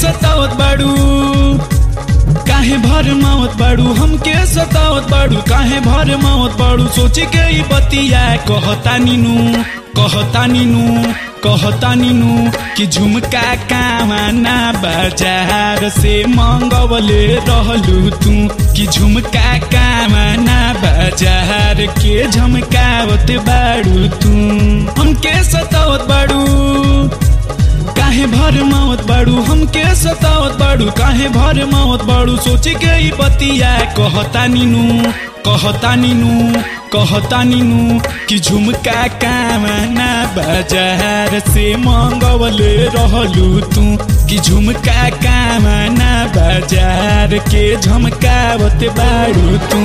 सतावत बाड़ू काहे भर मावत बाड़ू हमके सतावत बाड़ू काहे भर मावत बाड़ू सोच के ई बतिया कहता नीनू कि झुमका कामना बाजार से मंगवले रहलू तू कि झुमका कामना बाजार के झमकावत बाड़ू तू हमके सतावत बाड़ू काहे भर मावत बाड़ू हमके सतावत बाड़ू काहे भर मावत बाड़ू सोच के ई बतिया कहता नीनू कि झुमका कामना बाजार से मंगवले रहलू तू कि झुमका कामना बाजार के झमकावत बाड़ू तू।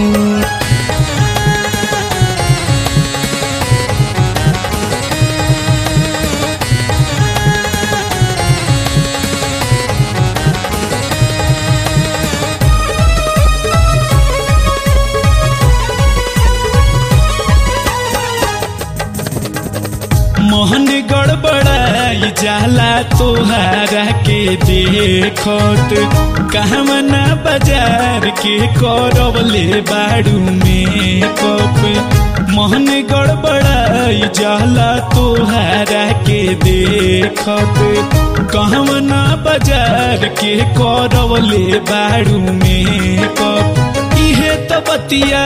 मोहन गड़बड़ाई जाला तोहारा के देखत कहमना बाजार के करवले बाड़ू मेकअप मोहन गड़बड़ाई जाला तोहारा के देखत कहमना बाजार के करवले बाड़ू मेकअप इहे तो बतिया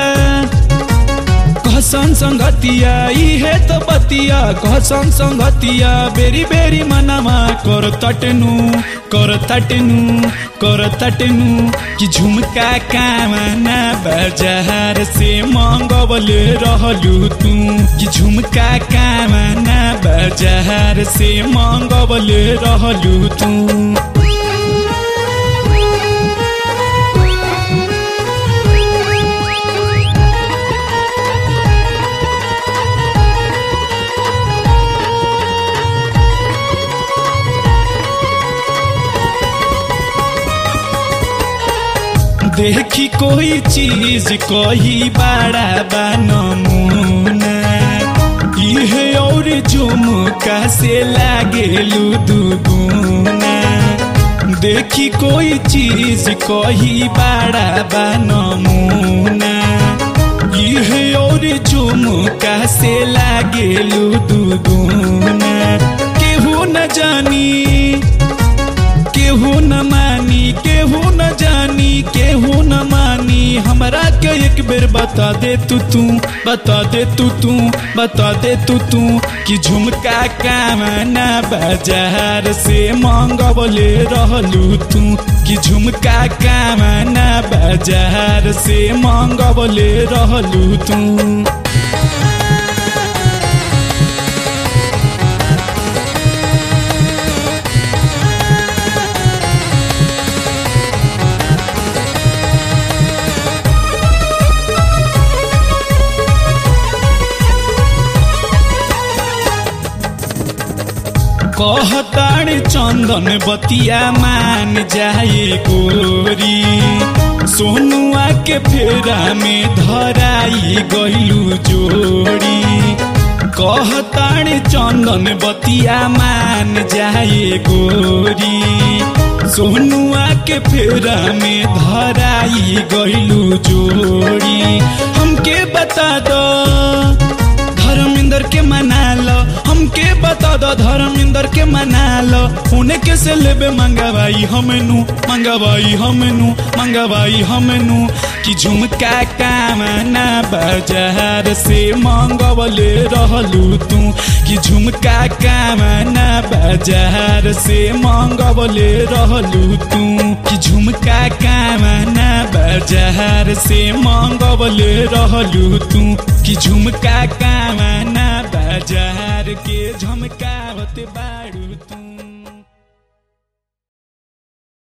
कहसन संगतिया इहे तो बतिया कहसन संगतिया बेरी बेरी मनामा कर तटनु कि झुमका कामना बाजार से मंगवले रहलू तू कि झुमका कामना बाजार से मंगवले रहलू तू। देखी कोई चीज कही बड़ा बनमुना इहे और झुमका से लागेलू दुगुना देखी कोई चीज कही बड़ा बनमुना इहे और झुमका से लागेलू दुगुना केहू न जानी केहू न मानी केहू न जानी केहू न मानी हमरा के एक बेर बता दे तू कि झुमका कामना बाजार से मंगवले रहलू तू कि झुमका कामना बाजार से मंगवले रहलू तू। कहताड़ चंदन बतिया मान जाए गोरी सोनुआ के फेरा में धराई गइलू जोड़ी कहताड़ चंदन बतिया मान जाए गोरी सोनुआ के फेरा में धराई गइलू जोड़ी हमके बता दो धर्मेंद्र के मना लो हमके बता दो धर्मेंद्र के मना लो उनके से लेबे मंगवाई हमनू कि झुमका कामना बाजार से मंगवले रहलू तू कि झुमका कामना बाजार से मंगवले रहलू तू कि झुमका कामना बाजार से मंगवले रहलू तू कि झुमका कामना बाजार के झमका